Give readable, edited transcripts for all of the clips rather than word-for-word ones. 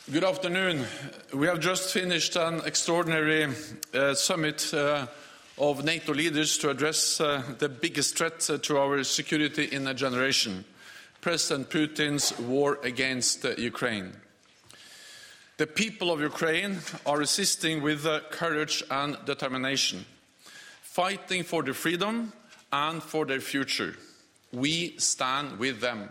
Good afternoon. We have just finished an extraordinary summit of NATO leaders to address the biggest threat to our security in a generation, President Putin's war against Ukraine. The people of Ukraine are resisting with courage and determination, fighting for their freedom and for their future. We stand with them.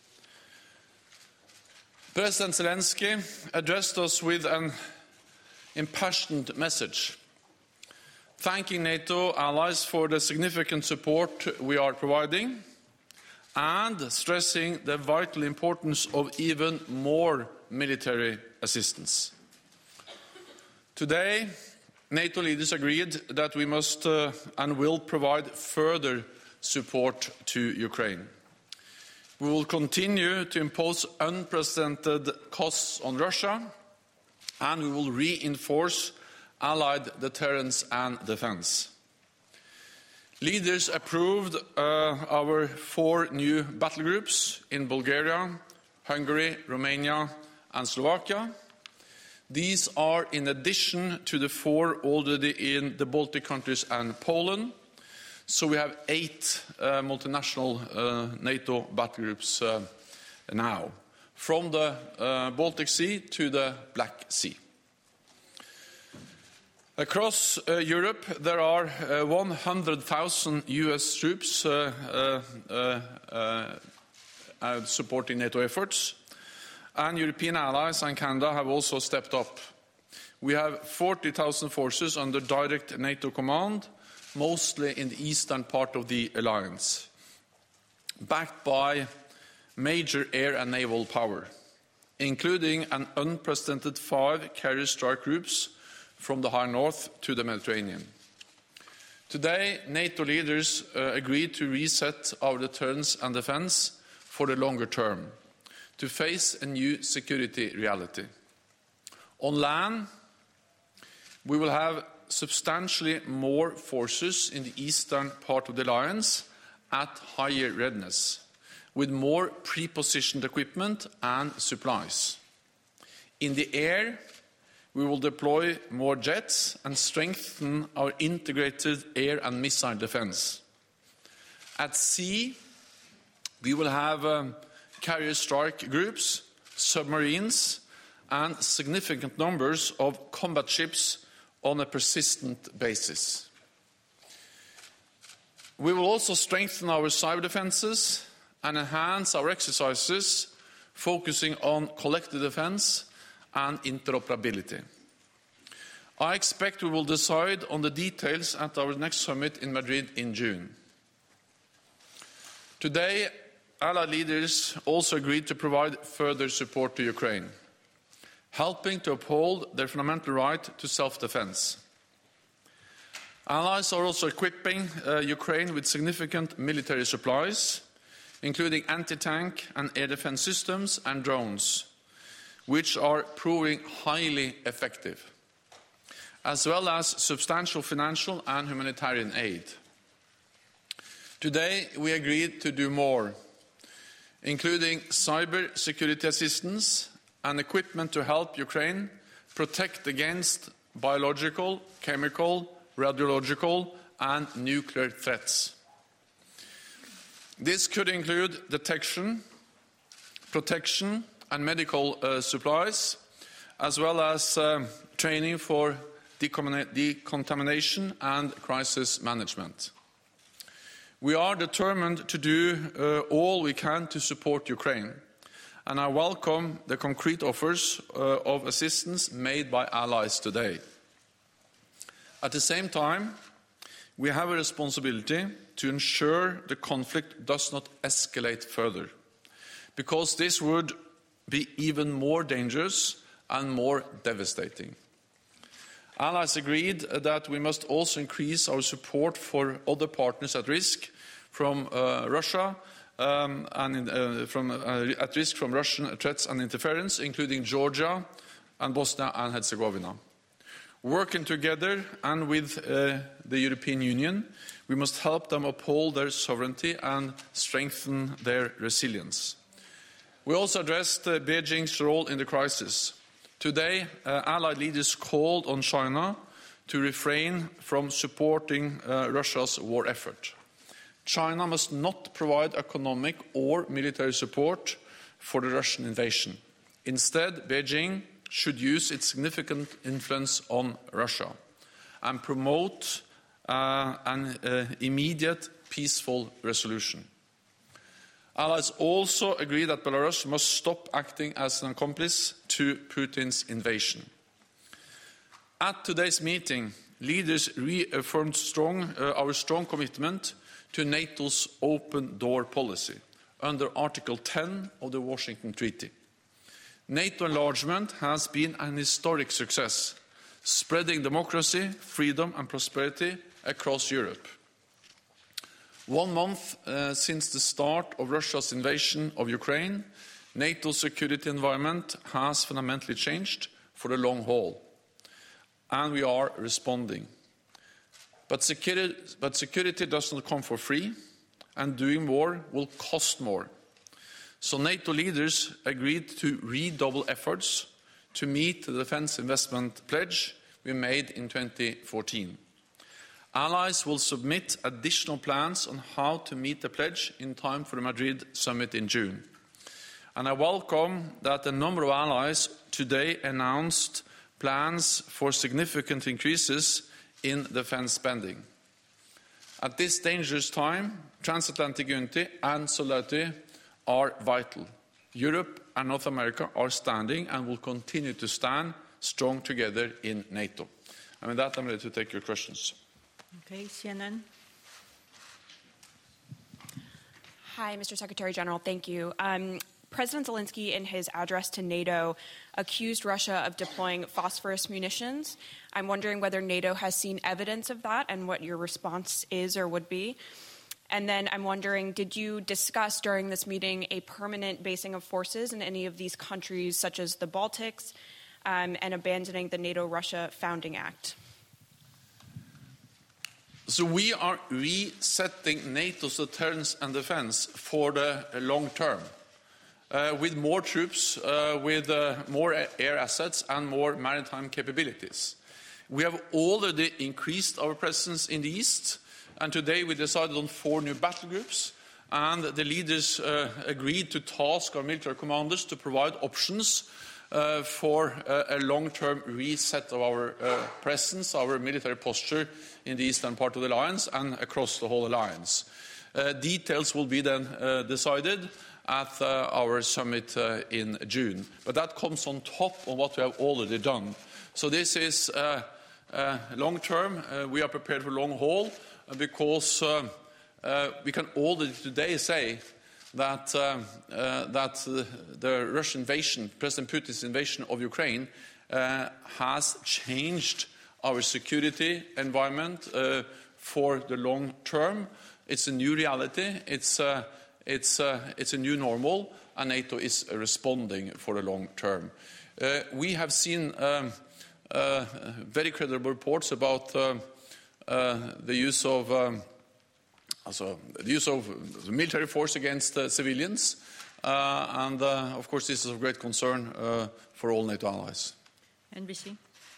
President Zelensky addressed us with an impassioned message, thanking NATO allies for the significant support we are providing and stressing the vital importance of even more military assistance. Today, NATO leaders agreed that we must and will provide further support to Ukraine. We will continue to impose unprecedented costs on Russia, and we will reinforce allied deterrence and defense. Leaders approved our 4 new battle groups in Bulgaria, Hungary, Romania, and Slovakia. These are in addition to the 4 already in the Baltic countries and Poland. So we have 8 multinational NATO battle groups now, from the Baltic Sea to the Black Sea. Across Europe, there are 100,000 US troops supporting NATO efforts, and European allies and Canada have also stepped up. We have 40,000 forces under direct NATO command, mostly in the eastern part of the alliance, backed by major air and naval power, including an unprecedented 5 carrier strike groups from the high north to the Mediterranean. Today, NATO leaders agreed to reset our deterrence and defense for the longer term, to face a new security reality. On land, we will have substantially more forces in the eastern part of the alliance at higher readiness, with more pre-positioned equipment and supplies. In the air, we will deploy more jets and strengthen our integrated air and missile defense. At sea, we will have carrier strike groups, submarines, and significant numbers of combat ships on a persistent basis. We will also strengthen our cyber defenses and enhance our exercises, focusing on collective defense and interoperability. I expect we will decide on the details at our next summit in Madrid in June. Today, Allied leaders also agreed to provide further support to Ukraine, helping to uphold their fundamental right to self-defense. Allies are also equipping Ukraine with significant military supplies, including anti-tank and air defense systems and drones, which are proving highly effective, as well as substantial financial and humanitarian aid. Today, we agreed to do more, including cyber security assistance and equipment to help Ukraine protect against biological, chemical, radiological, and nuclear threats. This could include detection, protection, and medical supplies, as well as training for decontamination and crisis management. We are determined to do all we can to support Ukraine, and I welcome the concrete offers of assistance made by allies today. At the same time, we have a responsibility to ensure the conflict does not escalate further, because this would be even more dangerous and more devastating. Allies agreed that we must also increase our support for other partners at risk from Russia at risk from Russian threats and interference, including Georgia and Bosnia and Herzegovina. Working together and with the European Union, we must help them uphold their sovereignty and strengthen their resilience. We also addressed Beijing's role in the crisis, Today, Allied leaders called on China to refrain from supporting Russia's war effort. China must not provide economic or military support for the Russian invasion. Instead, Beijing should use its significant influence on Russia and promote an immediate peaceful resolution. Allies also agree that Belarus must stop acting as an accomplice to Putin's invasion. At today's meeting, leaders reaffirmed our strong commitment to NATO's open door policy under Article 10 of the Washington Treaty. NATO enlargement has been an historic success, spreading democracy, freedom and prosperity across Europe. 1 month since the start of Russia's invasion of Ukraine, NATO's security environment has fundamentally changed for the long haul, and we are responding. But security does not come for free, and doing more will cost more. So NATO leaders agreed to redouble efforts to meet the defence investment pledge we made in 2014. Allies will submit additional plans on how to meet the pledge in time for the Madrid summit in June. And I welcome that a number of allies today announced plans for significant increases in defence spending. At this dangerous time, transatlantic unity and solidarity are vital. Europe and North America are standing and will continue to stand strong together in NATO. And with that, I'm ready to take your questions. Okay, CNN. Hi, Mr. Secretary General. Thank you. President Zelensky, in his address to NATO, accused Russia of deploying phosphorus munitions. I'm wondering whether NATO has seen evidence of that and what your response is or would be. And then I'm wondering, did you discuss during this meeting a permanent basing of forces in any of these countries, such as the Baltics, and abandoning the NATO-Russia Founding Act? So we are resetting NATO's deterrence and defence for the long term. With more troops, with more air assets and more maritime capabilities. We have already increased our presence in the East, and today we decided on 4 new battle groups, and the leaders agreed to task our military commanders to provide options for a long-term reset of our presence, our military posture in the eastern part of the alliance and across the whole alliance. Details will be then decided at our summit in June. But that comes on top of what we have already done. So this is long-term. We are prepared for long haul because we can already today say that the Russian invasion, President Putin's invasion of Ukraine, has changed our security environment for the long term. It's a new reality. It's a new normal, and NATO is responding for the long term. We have seen very credible reports about the use of military force against civilians, and of course this is of great concern for all NATO allies. NBC.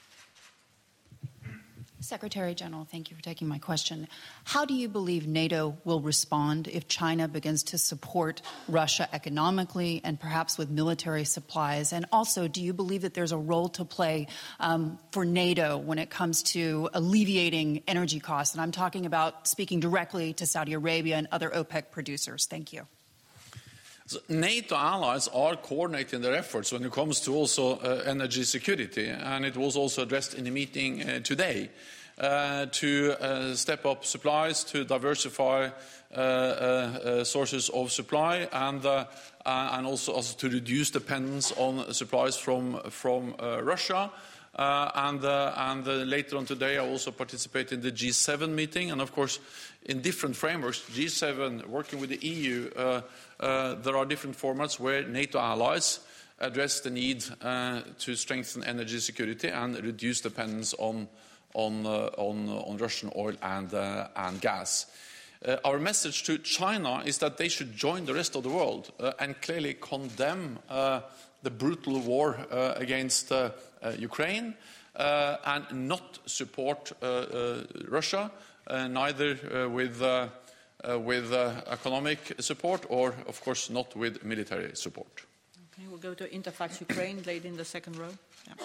Secretary General, thank you for taking my question. How do you believe NATO will respond if China begins to support Russia economically and perhaps with military supplies? And also, do you believe that there's a role to play for NATO when it comes to alleviating energy costs? And I'm talking about speaking directly to Saudi Arabia and other OPEC producers. Thank you. So NATO allies are coordinating their efforts when it comes to also energy security, and it was also addressed in the meeting today to step up supplies, to diversify sources of supply, and also to reduce dependence on supplies from Russia. And later on today, I also participate in the G7 meeting, and of course, in different frameworks, G7 working with the EU, there are different formats where NATO allies address the need to strengthen energy security and reduce dependence on Russian oil and gas. Our message to China is that they should join the rest of the world and clearly condemn the brutal war against Ukraine and not support Russia, neither with economic support or, of course, not with military support. Okay, we'll go to Interfax Ukraine, lady in the second row. Yeah.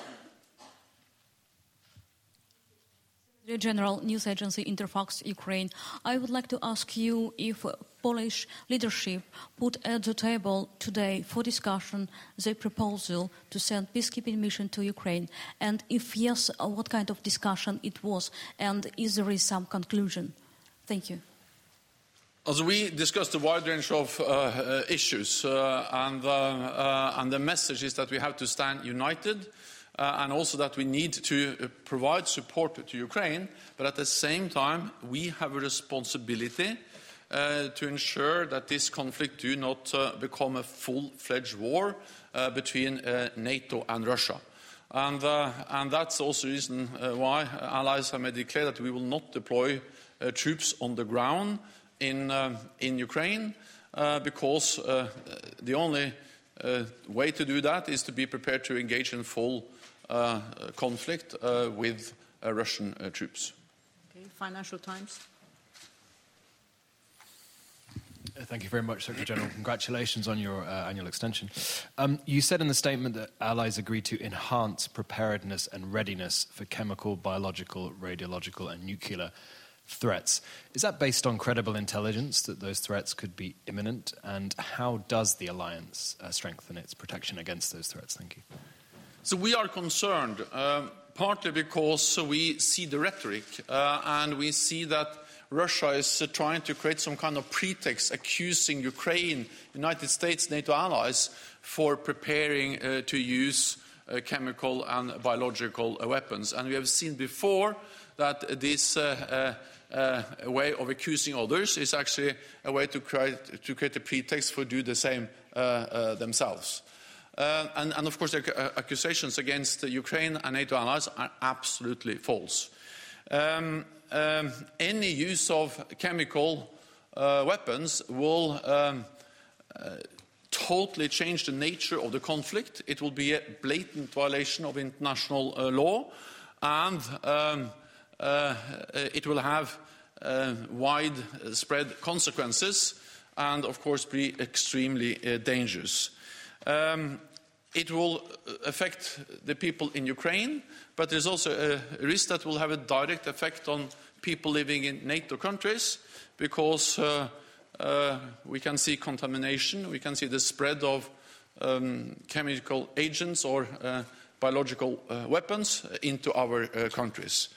General News Agency Interfax Ukraine. I would like to ask you if Polish leadership put at the table today for discussion the proposal to send peacekeeping mission to Ukraine, and if yes, what kind of discussion it was, and is there some conclusion? Thank you. Also, we discussed a wide range of issues, and the message is that we have to stand united. And also that we need to provide support to Ukraine, but at the same time we have a responsibility to ensure that this conflict do not become a full-fledged war between NATO and Russia. And that's also the reason why allies have made it clear that we will not deploy troops on the ground in Ukraine, because the only way to do that is to be prepared to engage in full conflict with Russian troops. Okay, Financial Times. Thank you very much, Secretary General. Congratulations on your annual extension. You said in the statement that allies agreed to enhance preparedness and readiness for chemical, biological, radiological and nuclear threats. Is that based on credible intelligence that those threats could be imminent? And how does the alliance strengthen its protection against those threats? Thank you. So we are concerned, partly because we see the rhetoric and we see that Russia is trying to create some kind of pretext accusing Ukraine, United States, NATO allies for preparing to use chemical and biological weapons. And we have seen before that this way of accusing others is actually a way to create a pretext for do the same themselves. And of course, the accusations against Ukraine and NATO allies are absolutely false. Any use of chemical weapons will totally change the nature of the conflict. It will be a blatant violation of international law, and it will have widespread consequences and, of course, be extremely dangerous. It will affect the people in Ukraine, but there's also a risk that will have a direct effect on people living in NATO countries, because we can see contamination, we can see the spread of chemical agents or biological weapons into our countries.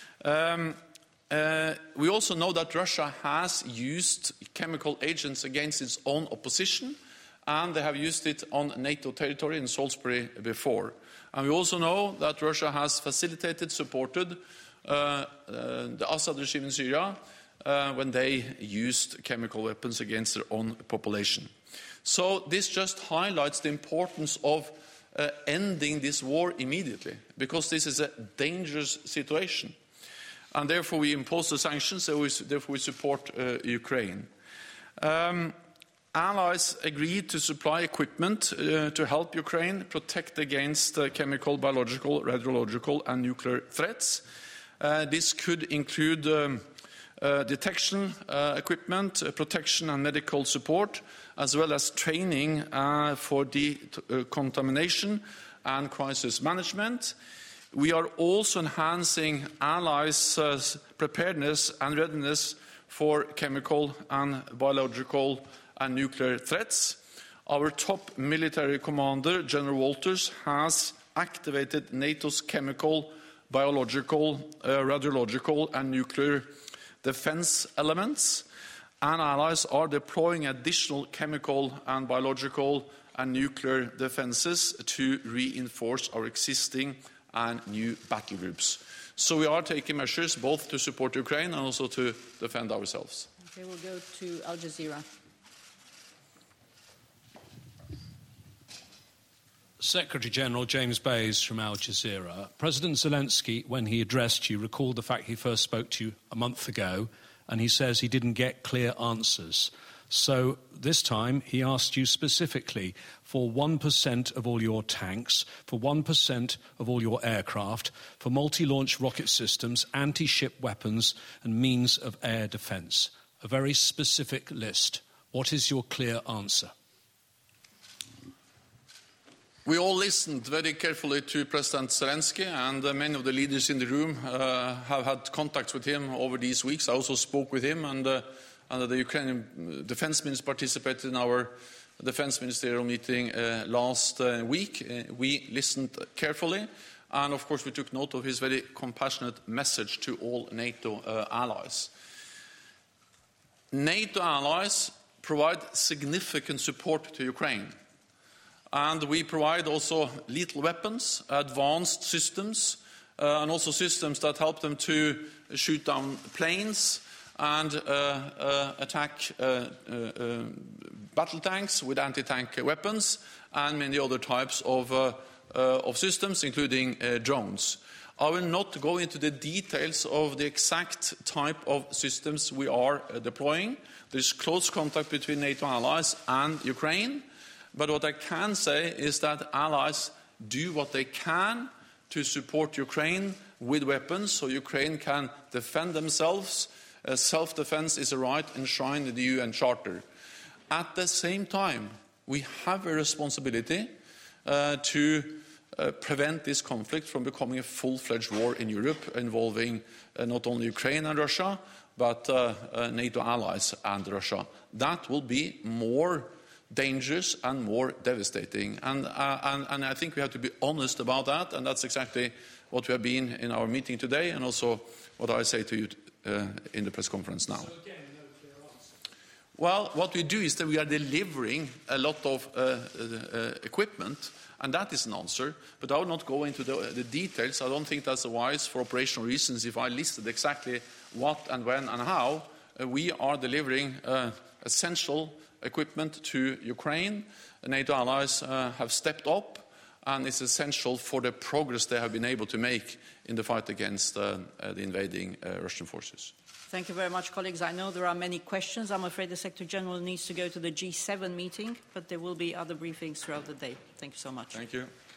We also know that Russia has used chemical agents against its own opposition, and they have used it on NATO territory in Salisbury before. And we also know that Russia has facilitated, supported the Assad regime in Syria when they used chemical weapons against their own population. So this just highlights the importance of ending this war immediately, because this is a dangerous situation. And therefore we impose the sanctions, therefore we support Ukraine. Allies agreed to supply equipment to help Ukraine protect against chemical, biological, radiological and nuclear threats. This could include detection equipment, protection and medical support, as well as training for decontamination and crisis management. We are also enhancing allies' preparedness and readiness for chemical and biological and nuclear threats. Our top military commander, General Walters, has activated NATO's chemical, biological, radiological and nuclear defense elements, and allies are deploying additional chemical and biological and nuclear defenses to reinforce our existing and new battle groups. So we are taking measures both to support Ukraine and also to defend ourselves. Okay, we'll go to Al Jazeera. Secretary General James Bays from Al Jazeera. President Zelensky, when he addressed you, recalled the fact he first spoke to you a month ago, and he says he didn't get clear answers. So this time he asked you specifically for 1% of all your tanks, for 1% of all your aircraft, for multi-launch rocket systems, anti-ship weapons and means of air defence. A very specific list. What is your clear answer? We all listened very carefully to President Zelensky, and many of the leaders in the room have had contacts with him over these weeks. I also spoke with him, and the Ukrainian defense minister participated in our defense ministerial meeting last week. We listened carefully, and of course we took note of his very compassionate message to all NATO allies. NATO allies provide significant support to Ukraine. And we provide also lethal weapons, advanced systems, and also systems that help them to shoot down planes and attack battle tanks with anti-tank weapons and many other types of systems, including drones. I will not go into the details of the exact type of systems we are deploying. There is close contact between NATO allies and Ukraine. But what I can say is that allies do what they can to support Ukraine with weapons so Ukraine can defend themselves. Self-defense is a right enshrined in the UN Charter. At the same time, we have a responsibility to prevent this conflict from becoming a full-fledged war in Europe involving not only Ukraine and Russia, but NATO allies and Russia. That will be more dangerous and more devastating. And I think we have to be honest about that, and that's exactly what we have been in our meeting today, and also what I say to you in the press conference now. So again, no clear answer. Well, what we do is that we are delivering a lot of equipment, and that is an answer, but I will not go into the details. I don't think that's wise for operational reasons if I listed exactly what and when and how. We are delivering essential equipment to Ukraine. The NATO allies have stepped up, and it's essential for the progress they have been able to make in the fight against the invading Russian forces. Thank you very much, colleagues. I know there are many questions. I'm afraid the Secretary General needs to go to the G7 meeting, but there will be other briefings throughout the day. Thank you so much. Thank you.